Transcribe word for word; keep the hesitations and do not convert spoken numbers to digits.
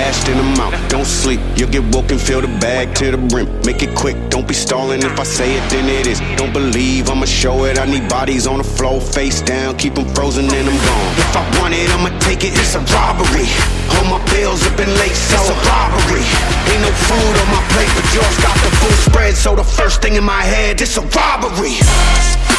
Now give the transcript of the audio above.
cash, then I'm out. Don't sleep, you'll get woke and fill the bag to the brim. Make it quick, don't be stalling. If I say it, then it is. Don't believe, I'ma show it. I need bodies on the floor, face down, keep them frozen, and I'm gone. If I want it, I'ma take it, it's a robbery. All my bills have been late, so it's a robbery. Ain't no food on my plate, but yours got the full spread. So the first thing in my head, it's a robbery.